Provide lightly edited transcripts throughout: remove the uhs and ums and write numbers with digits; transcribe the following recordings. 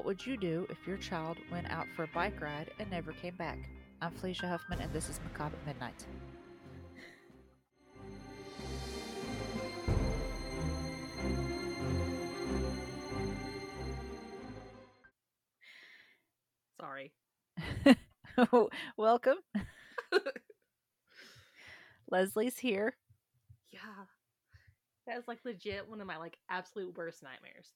would you do if your child went out for a bike ride and never came back? I'm Felicia Huffman, and this is Macabre at Midnight. Sorry. Welcome. Leslie's here. Yeah. That is legit one of my absolute worst nightmares.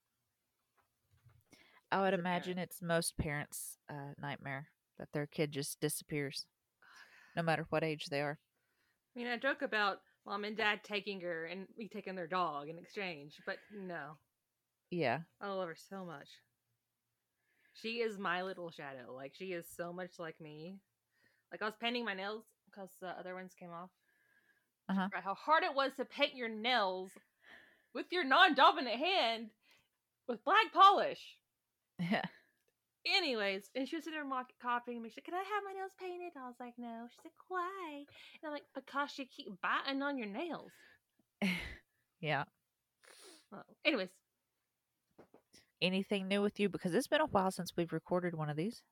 I would As a imagine parent. it's most parents' nightmare that their kid just disappears, no matter what age they are. I mean, I joke about mom and dad taking her and me taking their dog in exchange, but no. Yeah. I love her so much. She is my little shadow. She is so much like me. I was painting my nails because the other ones came off. Uh-huh. I forgot how hard it was to paint your nails with your non-dominant hand with black polish. Yeah. Anyways, and she was sitting there copying me. She's like, "Can I have my nails painted?" I was like, "No." She's like, "Why?" And I'm like, "Because you keep biting on your nails." Yeah. Well, anyways. Anything new with you? Because it's been a while since we've recorded one of these.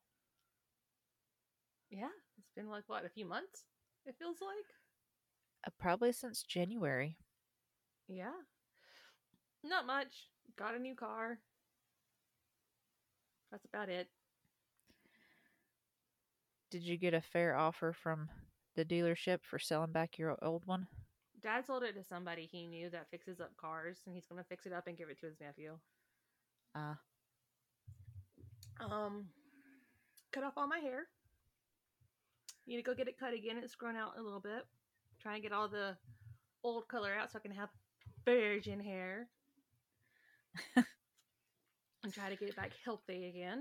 Yeah, it's been what, a few months? It feels like. Probably since January. Yeah. Not much. Got a new car. That's about it. Did you get a fair offer from the dealership for selling back your old one? Dad sold it to somebody he knew that fixes up cars, and he's gonna fix it up and give it to his nephew. Cut off all my hair. Need to go get it cut again. It's grown out a little bit. Trying to get all the old color out so I can have virgin hair. And try to get it back healthy again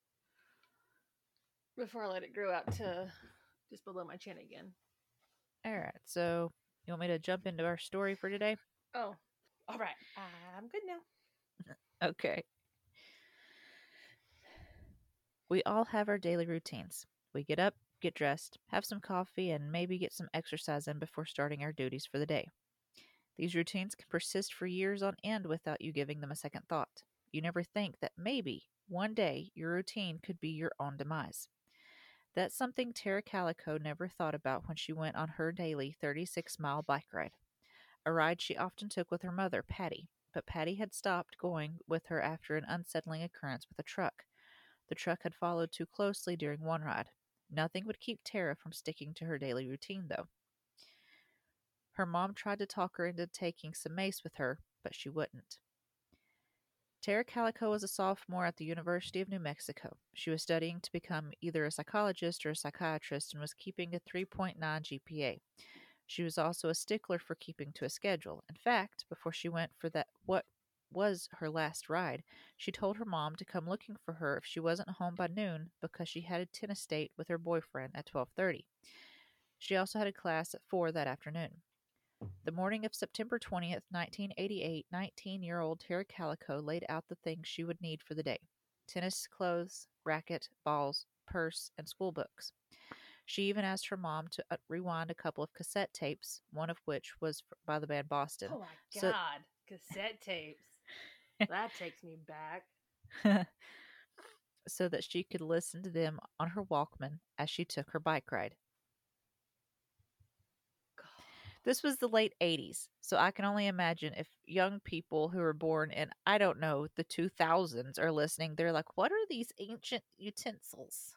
before I let it grow out to just below my chin again. All right, so you want me to jump into our story for today? Oh, all right. I'm good now. Okay. We all have our daily routines. We get up, get dressed, have some coffee, and maybe get some exercise in before starting our duties for the day. These routines can persist for years on end without you giving them a second thought. You never think that maybe one day your routine could be your own demise. That's something Tara Calico never thought about when she went on her daily 36-mile bike ride, a ride she often took with her mother, Patty. But Patty had stopped going with her after an unsettling occurrence with a truck. The truck had followed too closely during one ride. Nothing would keep Tara from sticking to her daily routine, though. Her mom tried to talk her into taking some mace with her, but she wouldn't. Tara Calico was a sophomore at the University of New Mexico. She was studying to become either a psychologist or a psychiatrist and was keeping a 3.9 GPA. She was also a stickler for keeping to a schedule. In fact, before she went for that what was her last ride, she told her mom to come looking for her if she wasn't home by noon because she had a tennis date with her boyfriend at 12:30. She also had a class at 4 that afternoon. The morning of September 20th, 1988, 19-year-old Tara Calico laid out the things she would need for the day: tennis clothes, racket, balls, purse, and school books. She even asked her mom to rewind a couple of cassette tapes, one of which was by the band Boston. Oh my God. Cassette tapes. That takes me back. So that she could listen to them on her Walkman as she took her bike ride. This was the late 80s, so I can only imagine if young people who were born in, I don't know, the 2000s are listening, they're like, what are these ancient utensils?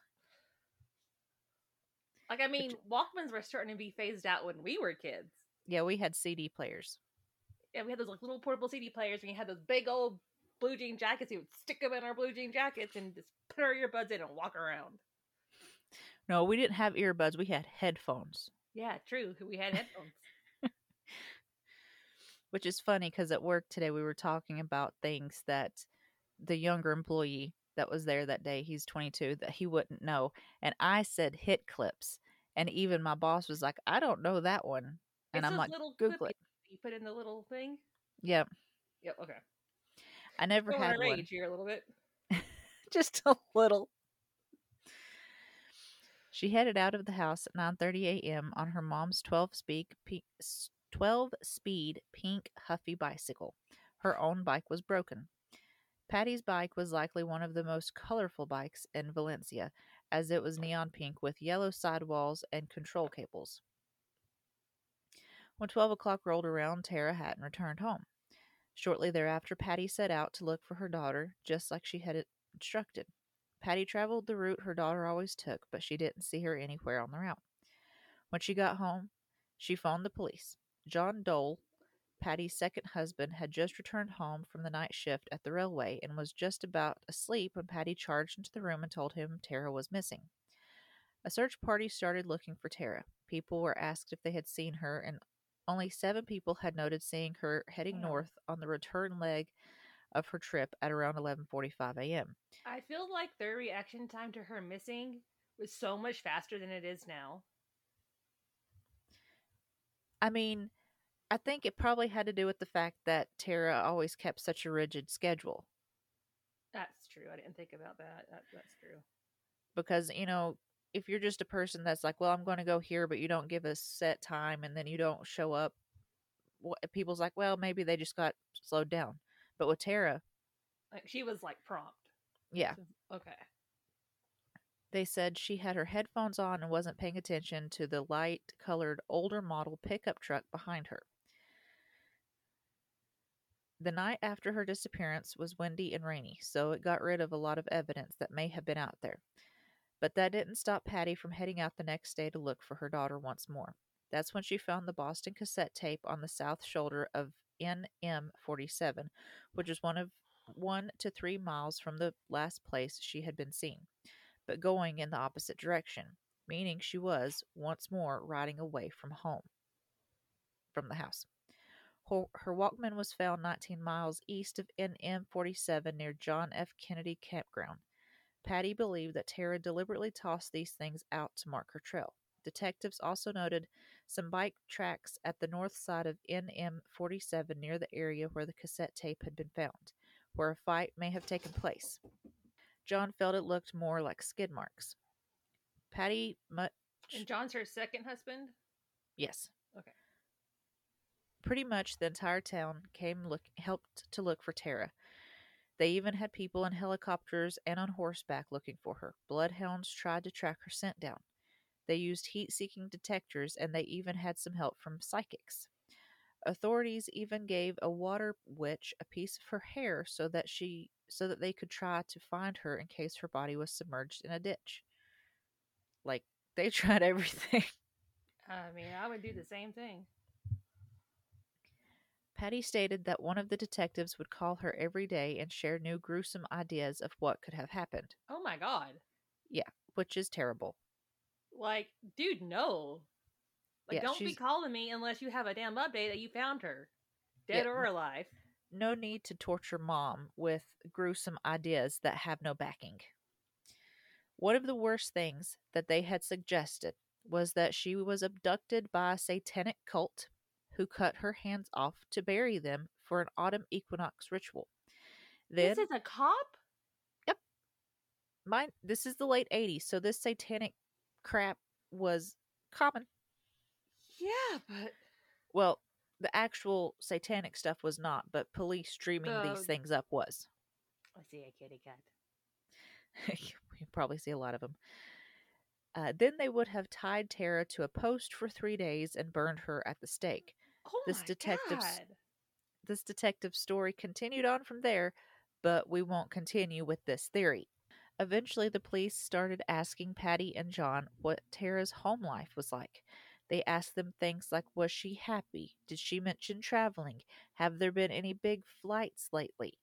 Walkmans were starting to be phased out when we were kids. Yeah, we had CD players. Yeah, we had those little portable CD players, and you had those big old blue jean jackets. You would stick them in our blue jean jackets and just put our earbuds in and walk around. No, we didn't have earbuds. We had headphones. Yeah, true. We had headphones. Which is funny because at work today we were talking about things that the younger employee that was there that day, he's 22, that he wouldn't know. And I said hit clips. And even my boss was like, I don't know that one. And It's I'm those like, little Google clip it. you put in the little thing. Yep. Yep, okay. I never Going had on one. rage here a little bit. Just a little. She headed out of the house at 9:30 a.m. on her mom's 12-speed pink Huffy bicycle. Her own bike was broken. Patty's bike was likely one of the most colorful bikes in Valencia, as it was neon pink with yellow sidewalls and control cables. When 12 o'clock rolled around, Tara hadn't returned home. Shortly thereafter, Patty set out to look for her daughter, just like she had instructed. Patty traveled the route her daughter always took, but she didn't see her anywhere on the route. When she got home, she phoned the police. John Dole, Patty's second husband, had just returned home from the night shift at the railway and was just about asleep when Patty charged into the room and told him Tara was missing. A search party started looking for Tara. People were asked if they had seen her, and only 7 people had noted seeing her heading Damn. north on the return leg of her trip at around 11:45 a.m. I feel like their reaction time to her missing was so much faster than it is now. I mean, I think it probably had to do with the fact that Tara always kept such a rigid schedule. That's true. I didn't think about that. That's true. Because, if you're just a person that's like, well, I'm going to go here, but you don't give a set time and then you don't show up, people's like, well, maybe they just got slowed down. But with Tara, Like she was like prompt. yeah, Okay. they said she had her headphones on and wasn't paying attention to the light colored older model pickup truck behind her. The night after her disappearance was windy and rainy, so it got rid of a lot of evidence that may have been out there. But that didn't stop Patty from heading out the next day to look for her daughter once more. That's when she found the Boston cassette tape on the south shoulder of NM 47, which is 1 to 3 miles from the last place she had been seen, but going in the opposite direction, meaning she was, once more, riding away from the house. Her Walkman was found 19 miles east of NM 47 near John F. Kennedy Campground. Patty believed that Tara deliberately tossed these things out to mark her trail. Detectives also noted some bike tracks at the north side of NM 47 near the area where the cassette tape had been found, where a fight may have taken place. John felt it looked more like skid marks. Patty And John's her second husband? Yes. Okay. Pretty much the entire town helped to look for Tara. They even had people in helicopters and on horseback looking for her. Bloodhounds tried to track her scent down. They used heat-seeking detectors, and they even had some help from psychics. Authorities even gave a water witch a piece of her hair so that they could try to find her in case her body was submerged in a ditch. Like, they tried everything. I mean, I would do the same thing. Patty stated that one of the detectives would call her every day and share new gruesome ideas of what could have happened. Oh my god. Yeah, which is terrible. Like, dude, no. Like, Yeah, don't be calling me unless you have a damn update that you found her, dead or alive. No need to torture mom with gruesome ideas that have no backing. One of the worst things that they had suggested was that she was abducted by a satanic cult who cut her hands off to bury them for an autumn equinox ritual. Then, this is a cop? Yep. This is the late 80s, so this satanic crap was common. Yeah, but... Well, the actual satanic stuff was not, but police dreaming these things up was. I see a kitty cat. You probably see a lot of them. Then they would have tied Tara to a post for 3 days and burned her at the stake. Oh my god! This detective's story continued on from there, but we won't continue with this theory. Eventually, the police started asking Patty and John what Tara's home life was like. They asked them things like, was she happy? Did she mention traveling? Have there been any big fights lately?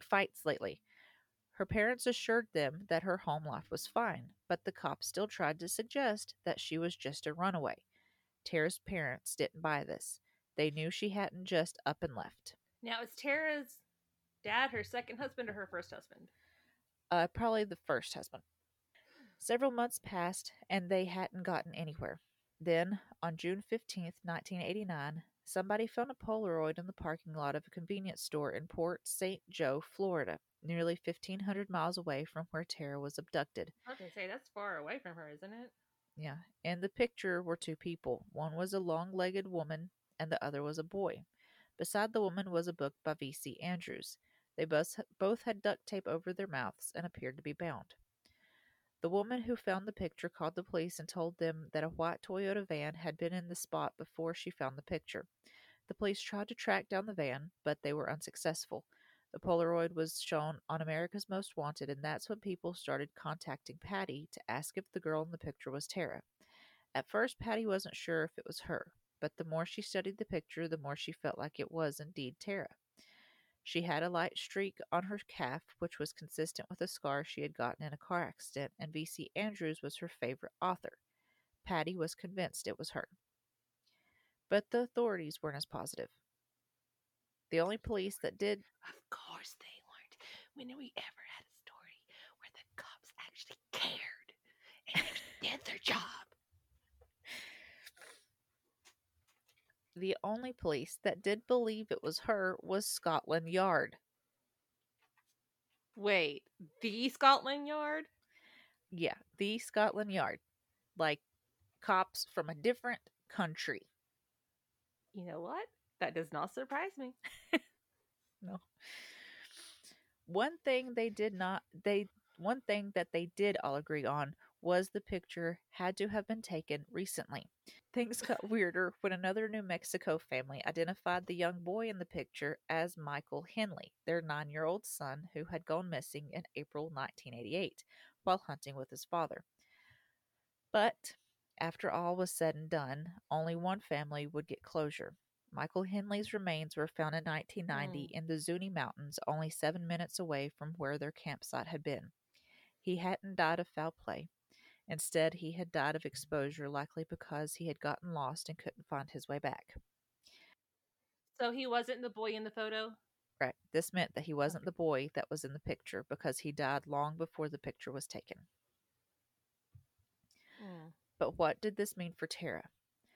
Her parents assured them that her home life was fine, but the cops still tried to suggest that she was just a runaway. Tara's parents didn't buy this. They knew she hadn't just up and left. Now, is Tara's dad her second husband or her first husband? Probably the first husband. Several months passed, and they hadn't gotten anywhere. Then, on June 15th, 1989, somebody found a Polaroid in the parking lot of a convenience store in Port St. Joe, Florida, nearly 1,500 miles away from where Tara was abducted. I was going to say, that's far away from her, isn't it? Yeah. In the picture were 2 people. One was a long-legged woman, and the other was a boy. Beside the woman was a book by V.C. Andrews. They both had duct tape over their mouths and appeared to be bound. The woman who found the picture called the police and told them that a white Toyota van had been in the spot before she found the picture. The police tried to track down the van, but they were unsuccessful. The Polaroid was shown on America's Most Wanted, and that's when people started contacting Patty to ask if the girl in the picture was Tara. At first, Patty wasn't sure if it was her, but the more she studied the picture, the more she felt like it was indeed Tara. She had a light streak on her calf, which was consistent with a scar she had gotten in a car accident, and V.C. Andrews was her favorite author. Patty was convinced it was her. But the authorities weren't as positive. The only police that did. Of course they weren't. When we ever had a story where the cops actually cared and actually did their job? The only police that did believe it was her was Scotland Yard. Wait, the Scotland Yard? Yeah, the Scotland Yard. Like cops from a different country. You know what? That does not surprise me. No. One thing that they did all agree on was the picture had to have been taken recently. Things got weirder when another New Mexico family identified the young boy in the picture as Michael Henley, their 9-year-old son who had gone missing in April 1988 while hunting with his father. But after all was said and done, only one family would get closure. Michael Henley's remains were found in 1990 in the Zuni Mountains, only 7 minutes away from where their campsite had been. He hadn't died of foul play. Instead, he had died of exposure, likely because he had gotten lost and couldn't find his way back. So he wasn't the boy in the photo? Right. This meant that he wasn't the boy that was in the picture because he died long before the picture was taken. But what did this mean for Tara?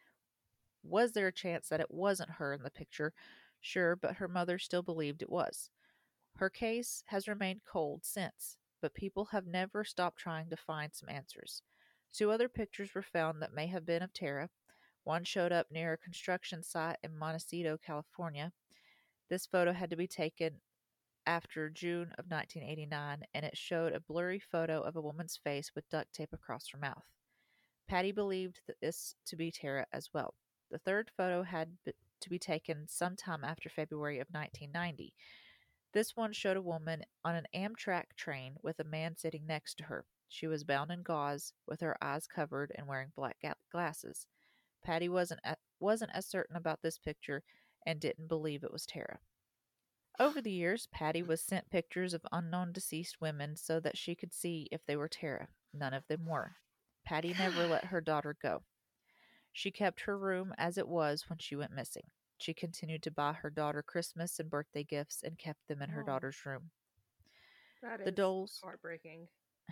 Was there a chance that it wasn't her in the picture? Sure, but her mother still believed it was. Her case has remained cold since, but people have never stopped trying to find some answers. 2 other pictures were found that may have been of Tara. One showed up near a construction site in Montecito, California. This photo had to be taken after June of 1989, and it showed a blurry photo of a woman's face with duct tape across her mouth. Patty believed this to be Tara as well. The third photo had to be taken sometime after February of 1990. This one showed a woman on an Amtrak train with a man sitting next to her. She was bound in gauze, with her eyes covered and wearing black glasses. Patty wasn't as certain about this picture and didn't believe it was Tara. Over the years, Patty was sent pictures of unknown deceased women so that she could see if they were Tara. None of them were. Patty never let her daughter go. She kept her room as it was when she went missing. She continued to buy her daughter Christmas and birthday gifts and kept them in her daughter's room. That is The Doles, heartbreaking.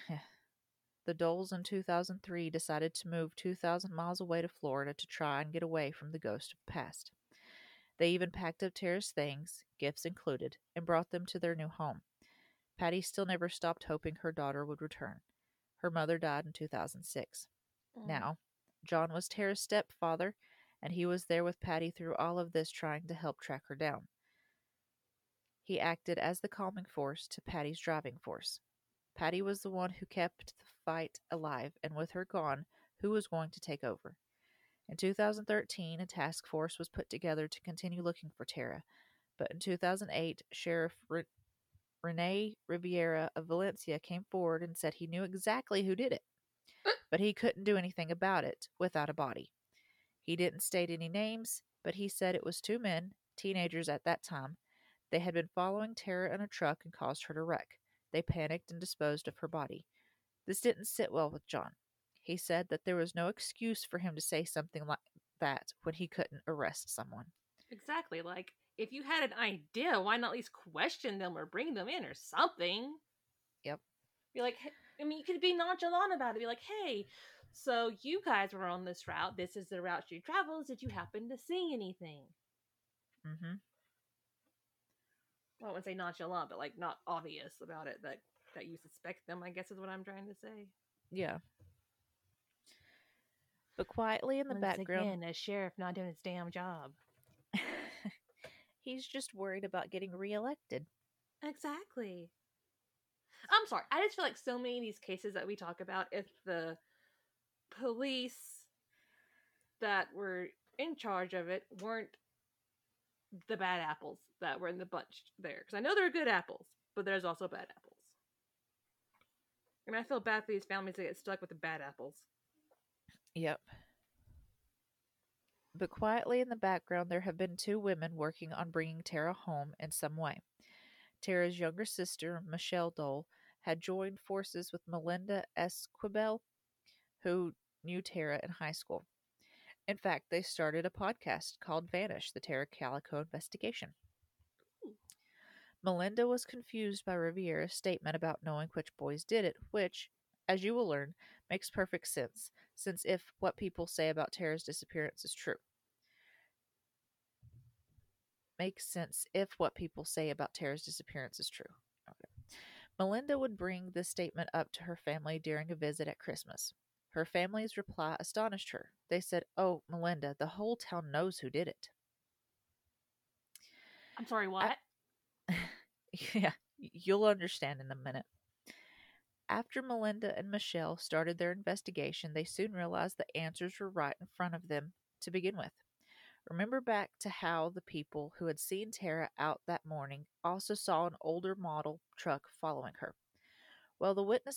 The Doles in 2003 decided to move 2,000 miles away to Florida to try and get away from the ghost of the past. They even packed up Tara's things, gifts included, and brought them to their new home. Patty still never stopped hoping her daughter would return. Her mother died in 2006. Now, John was Tara's stepfather, and he was there with Patty through all of this trying to help track her down. He acted as the calming force to Patty's driving force. Patty was the one who kept the fight alive, and with her gone, who was going to take over? In 2013, a task force was put together to continue looking for Tara, but in 2008, Sheriff Rene Riviera of Valencia came forward and said he knew exactly who did it, but he couldn't do anything about it without a body. He didn't state any names, but he said it was 2 men, teenagers at that time. They had been following Tara in a truck and caused her to wreck. They panicked and disposed of her body. This didn't sit well with John. He said that there was no excuse for him to say something like that when he couldn't arrest someone. Exactly. Like, if you had an idea, why not at least question them or bring them in or something? Yep. Be like, I mean, you could be nonchalant about it. Be like, hey, so you guys were on this route. This is the route you traveled. Did you happen to see anything? Mm-hmm. Well, I wouldn't say nonchalant, but like not obvious about it that you suspect them, I guess is what I'm trying to say. Yeah. But quietly in the background... Again, a sheriff not doing his damn job. He's just worried about getting reelected. Exactly. I'm sorry. I just feel like so many of these cases that we talk about, if the police that were in charge of it weren't the bad apples that were in the bunch there. Because I know there are good apples, but there's also bad apples. And I feel bad for these families that get stuck with the bad apples. Yep. But quietly in the background, there have been two women working on bringing Tara home in some way. Tara's younger sister, Michelle Dole, had joined forces with Melinda Esquibel, who knew Tara in high school. In fact, they started a podcast called Vanish, the Tara Calico Investigation. Melinda was confused by Riviera's statement about knowing which boys did it, which, as you will learn, makes perfect sense, since if what people say about Tara's disappearance is true. Makes sense if what people say about Tara's disappearance is true. Okay. Melinda would bring this statement up to her family during a visit at Christmas. Her family's reply astonished her. They said, "Oh, Melinda, the whole town knows who did it." I'm sorry, I, what? yeah, you'll understand in a minute. After Melinda and Michelle started their investigation, they soon realized the answers were right in front of them to begin with. Remember back to how the people who had seen Tara out that morning also saw an older model truck following her. Well,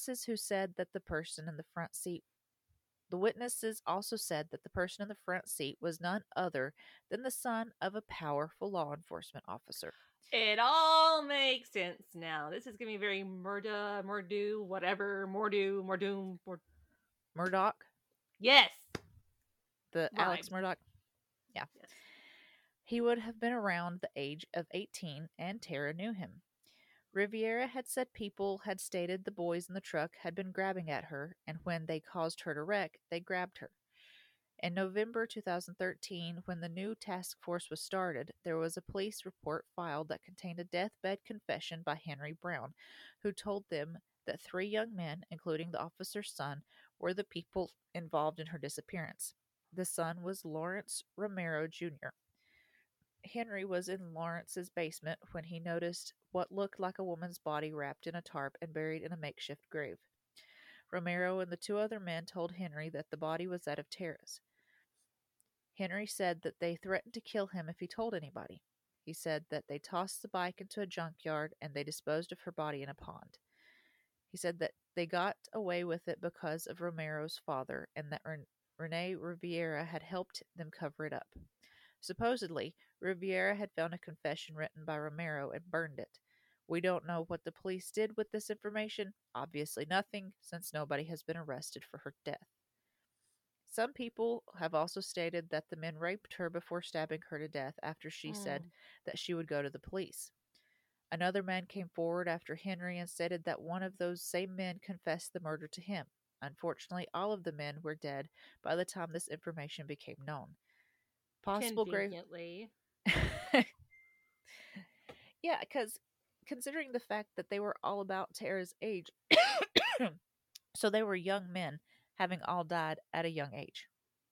the witnesses also said that the person in the front seat was none other than the son of a powerful law enforcement officer. It all makes sense now. This is giving me very Murdu, whatever, Mordoom. Murdoch, Yes! the Alex Vibes. Murdoch. Yeah. Yes. He would have been around the age of 18, and Tara knew him. Riviera had said people had stated the boys in the truck had been grabbing at her, and when they caused her to wreck, they grabbed her. In November 2013, when the new task force was started, there was a police report filed that contained a deathbed confession by Henry Brown, who told them that three young men, including the officer's son, were the people involved in her disappearance. The son was Lawrence Romero Jr. Henry was in Lawrence's basement when he noticed what looked like a woman's body wrapped in a tarp and buried in a makeshift grave. Romero and the two other men told Henry that the body was that of Tara's. Henry said that they threatened to kill him if he told anybody. He said that they tossed the bike into a junkyard and they disposed of her body in a pond. He said that they got away with it because of Romero's father and that Rene Riviera had helped them cover it up. Supposedly, Riviera had found a confession written by Romero and burned it. We don't know what the police did with this information. Obviously, nothing, since nobody has been arrested for her death. Some people have also stated that the men raped her before stabbing her to death after she said that she would go to the police. Another man came forward after Henry and stated that one of those same men confessed the murder to him. Unfortunately, all of the men were dead by the time this information became known. Possible grave. Conveniently. Yeah, because considering the fact that they were all about Tara's age, so they were young men having all died at a young age.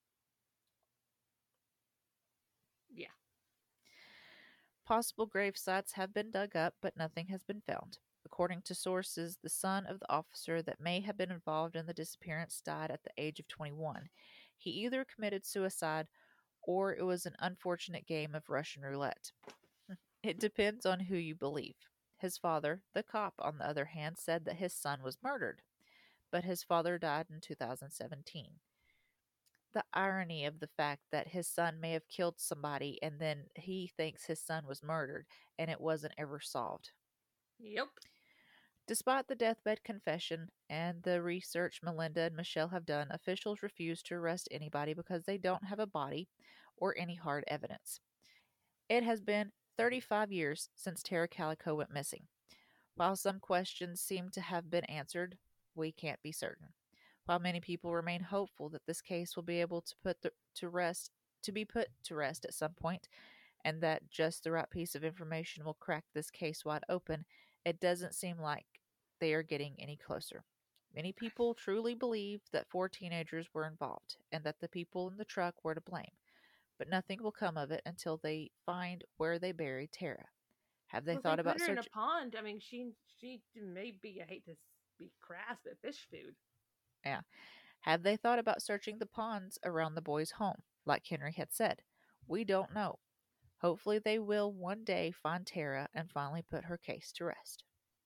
Yeah. Possible grave sites have been dug up, but nothing has been found. According to sources, the son of the officer that may have been involved in the disappearance died at the age of 21. He either committed suicide or it was an unfortunate game of Russian roulette. It depends on who you believe. His father, the cop, on the other hand, said that his son was murdered, but his father died in 2017. The irony of the fact that his son may have killed somebody and then he thinks his son was murdered and it wasn't ever solved. Yep. Despite the deathbed confession and the research Melinda and Michelle have done, officials refuse to arrest anybody because they don't have a body or any hard evidence. It has been 35 years since Tara Calico went missing. While some questions seem to have been answered, we can't be certain. While many people remain hopeful that this case will be able to be put to rest at some point, and that just the right piece of information will crack this case wide open, it doesn't seem like they are getting any closer. Many people truly believe that 4 teenagers were involved and that the people in the truck were to blame, but nothing will come of it until they find where they buried Tara. Have they Well, if they thought put about her in a searching? pond, I mean, she may be, I hate to be crass, but fish food. Yeah. Have they thought about searching the ponds around the boy's home, like Henry had said? We don't know. Hopefully, they will one day find Tara and finally put her case to rest.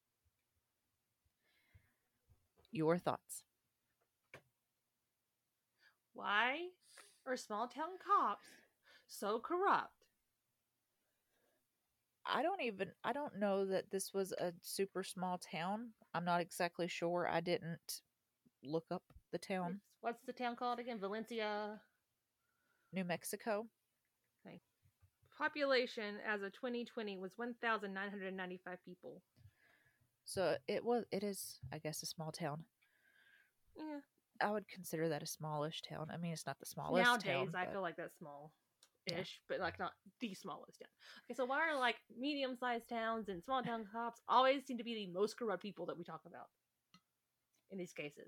Your thoughts? Why are small town cops so corrupt? I don't know that this was a super small town. I'm not exactly sure. I didn't look up the town. What's the town called again? Valencia. New Mexico. Okay. Population as of 2020 was 1,995 people. So it is, I guess, a small town. Yeah. I would consider that a smallish town. I mean, it's not the smallest Nowadays, town, I but feel like that's small ish, yeah. but like not the smallest town. Okay, so why are like medium sized towns and small town cops always seem to be the most corrupt people that we talk about in these cases?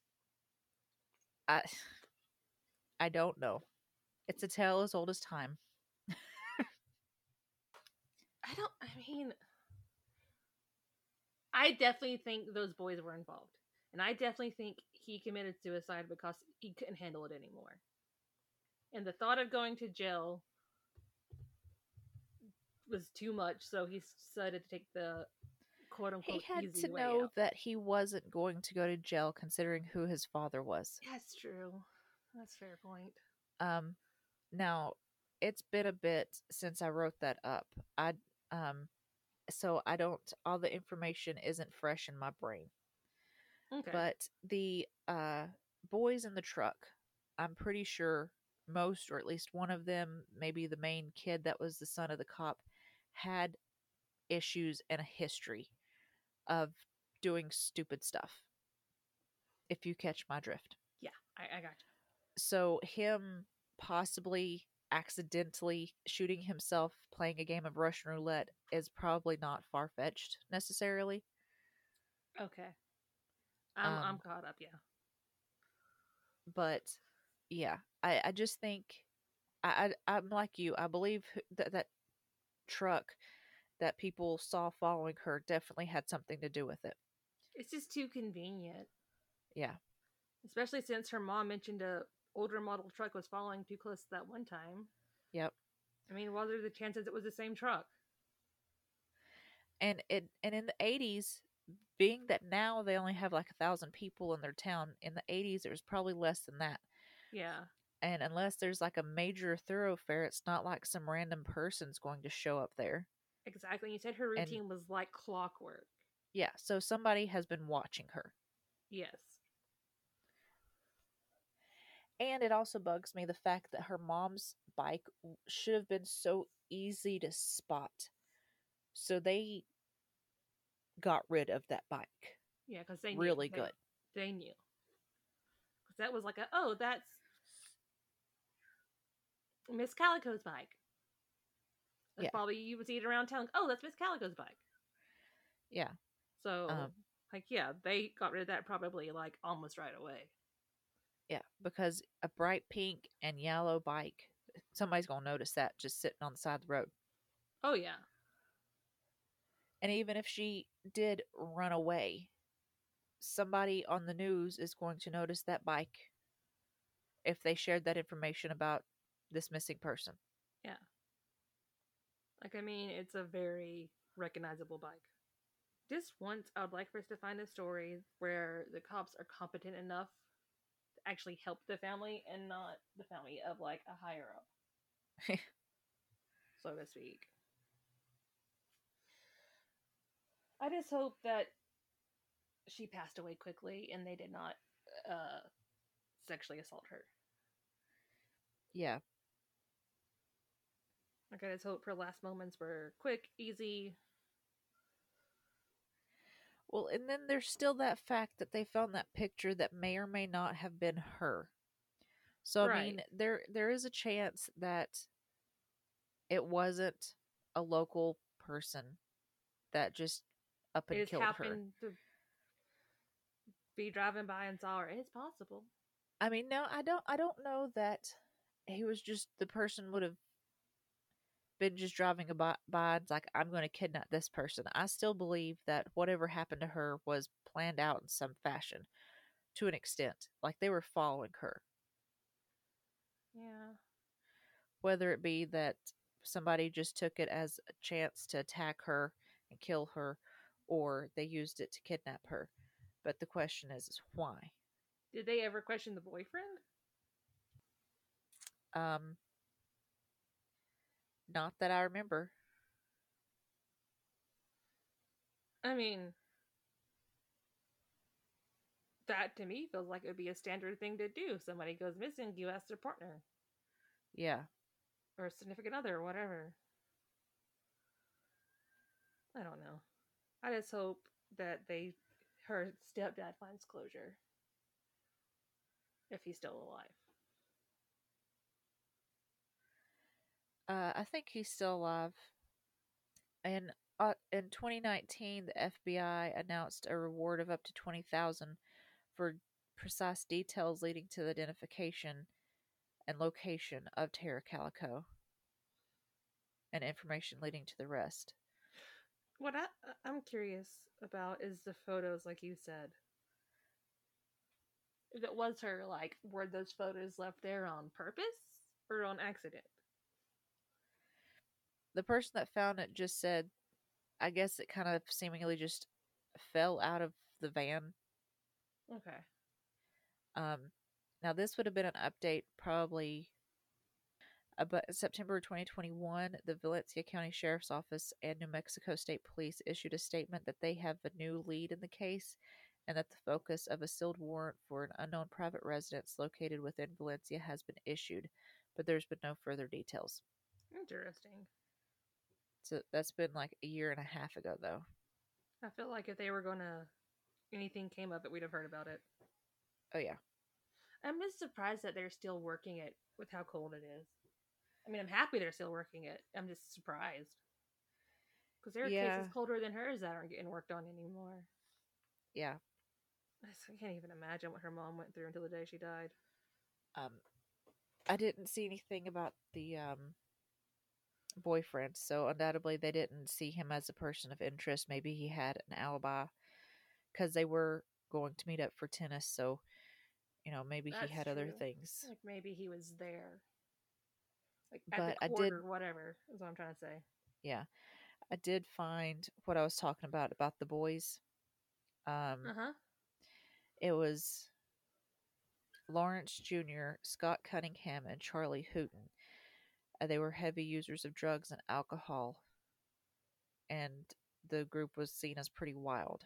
I I don't know. It's a tale as old as time. I mean, I definitely think those boys were involved. And I definitely think he committed suicide because he couldn't handle it anymore. And the thought of going to jail was too much, so he decided to take the quote He unquote had easy to way know out. that he wasn't going to go to jail considering who his father was. That's true. That's a fair point. Um Now, it's been a bit since I wrote that up. I um so I don't all the information isn't fresh in my brain. Okay. But the boys in the truck, I'm pretty sure most or at least one of them, maybe the main kid that was the son of the cop, had issues and a history of doing stupid stuff. If you catch my drift. Yeah, I got you. So him possibly accidentally shooting himself playing a game of Russian roulette is probably not far fetched necessarily. Okay. I'm Um, caught up, yeah. but yeah, I just think I'm like you. I believe that truck that people saw following her definitely had something to do with it. It's just too convenient. Yeah. Especially since her mom mentioned a older model truck was following too close to that one time. Yep. I mean, what are the chances it was the same truck? And in the 80s, being that now they only have like 1,000 people in their town, in the 80s it was probably less than that. Yeah. And unless there's like a major thoroughfare, it's not like some random person's going to show up there. Exactly. You said her And routine was like clockwork. yeah, so somebody has been watching her. Yes. And it also bugs me the fact that her mom's bike should have been so easy to spot. So they got rid of that bike. Yeah, because they knew. Really good. They knew. Because that was like that's Miss Calico's bike. That's Yeah. probably you would see it around town. Oh, that's Miss Calico's bike. Yeah. So, yeah, they got rid of that probably like almost right away. Yeah, because a bright pink and yellow bike, somebody's going to notice that just sitting on the side of the road. Oh, yeah. And even if she did run away, somebody on the news is going to notice that bike if they shared that information about this missing person. Yeah. Like, I mean, it's a very recognizable bike. Just once, I would like for us to find a story where the cops are competent enough to actually help the family and not the family of like a higher up, so to speak. I just hope that she passed away quickly and they did not uh, sexually assault her. Yeah. Like, I just hope her last moments were quick, easy. Well, and then there's still that fact that they found that picture that may or may not have been her. So I Right. mean, there is a chance that it wasn't a local person that just up They and just killed her. happened to be driving by and saw her. It's possible. I mean, no, I don't know that he was just the person would have been just driving by and it's like, I'm going to kidnap this person. I still believe that whatever happened to her was planned out in some fashion to an extent. Like they were following her. Yeah. Whether it be that somebody just took it as a chance to attack her and kill her, or they used it to kidnap her. But the question is why? Did they ever question the boyfriend? Um, Not that I remember. I mean, that to me feels like it would be a standard thing to do. Somebody goes missing, you ask their partner Yeah. or significant other or whatever. I don't know. I just hope that her stepdad finds closure if he's still alive. I think he's still alive. And in 2019, the FBI announced a reward of up to 20,000 for precise details leading to the identification and location of Tara Calico and information leading to the rest. What I'm curious about is the photos, like you said. If it was her, like, were those photos left there on purpose or on accident? The person that found it just said, I guess it kind of seemingly just fell out of the van. Okay. Um, Now, this would have been an update probably about September 2021. The Valencia County Sheriff's Office and New Mexico State Police issued a statement that they have a new lead in the case and that the focus of a sealed warrant for an unknown private residence located within Valencia has been issued, but there's been no further details. Interesting. So that's been like a year and a half ago, though. I feel like if they were gonna anything came up, that we'd have heard about it. Oh, yeah. I'm just surprised that they're still working it with how cold it is. I mean, I'm happy they're still working it. I'm just surprised because there are cases Yeah. colder than hers that aren't getting worked on anymore. Yeah. I can't even imagine what her mom went through until the day she died. Um, I didn't see anything about the boyfriend, so undoubtedly they didn't see him as a person of interest. Maybe he had an alibi because they were going to meet up for tennis, so maybe he That's had other true. things. Like maybe he was there, like at the But I court did, or whatever. Is what I'm trying to say. yeah, I did find what I was talking about the boys. Um, Uh huh. it was Lawrence Jr., Scott Cunningham, and Charlie Hooten. They were heavy users of drugs and alcohol, and the group was seen as pretty wild.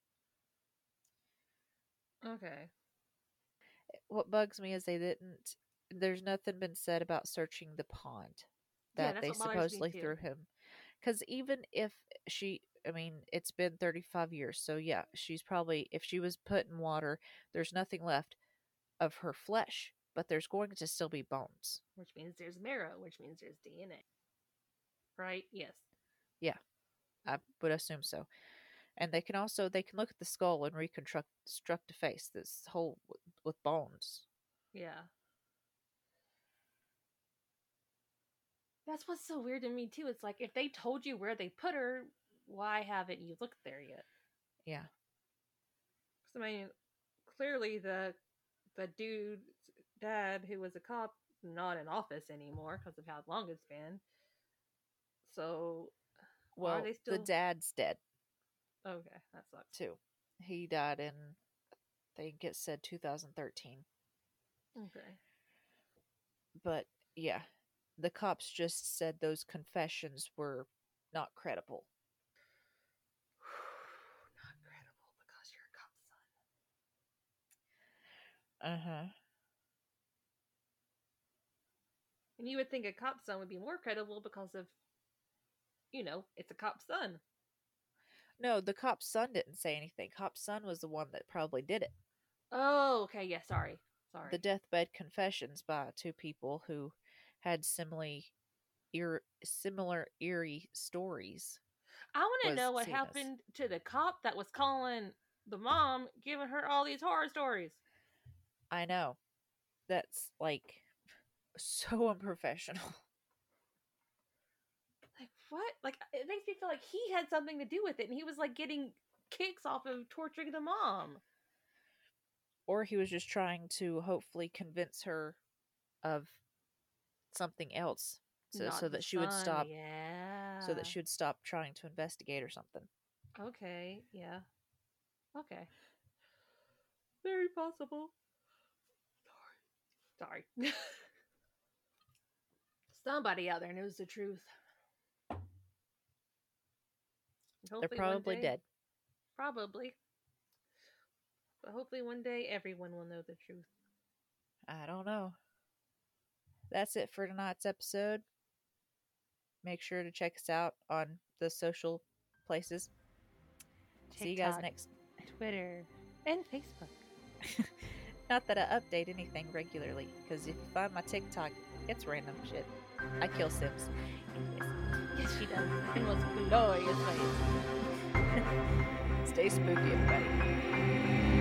Okay. What bugs me is there's nothing been said about searching the pond Yeah, that that's they what bothers me supposedly too. threw him. Because even if I mean, it's been 35 years, so yeah, she's probably, if she was put in water, there's nothing left of her flesh, but there's going to still be bones. Which means there's marrow, which means there's DNA. Right? Yes. Yeah, I would assume so. And they can look at the skull and reconstruct the face, this whole with bones. Yeah. That's what's so weird to me too. It's like if they told you where they put her, why haven't you looked there yet? Yeah. 'Cause, I mean, clearly the dude's dad, who was a cop, not in office anymore because of how long it's been. So why are Well, they the still? dad's dead Okay, that sucks. too. He died in, I think it said 2013. Okay. But yeah, the cops just said those confessions were not credible. Not credible because you're a cop's son. Uh huh. And you would think a cop's son would be more credible because of, it's a cop's son. No, the cop's son didn't say anything. Cop's son was the one that probably did it. Oh, okay. Yeah, sorry. The Sorry. deathbed confessions by two people who had similar eerie stories I want to was know what Cena's. happened to the cop that was calling the mom, giving her all these horror stories. I know. That's like so unprofessional. what? Like, it makes me feel like he had something to do with it, and he was like getting kicks off of torturing the mom. Or he was just trying to hopefully convince her of something else, Not so the that she would son. stop, Yeah. so that she would stop trying to investigate or something. Okay. Yeah. Okay. Very possible. Sorry. Somebody out there knows the truth. They're probably dead. Probably. But hopefully one day everyone will know the truth. I don't know. That's it for tonight's episode. Make sure to check us out on the social places. See you guys next. Twitter, and Facebook. Not that I update anything regularly, because if you find my TikTok, it's random shit. I kill Sims. Yes, she does. In most glorious ways. Stay spooky, everybody.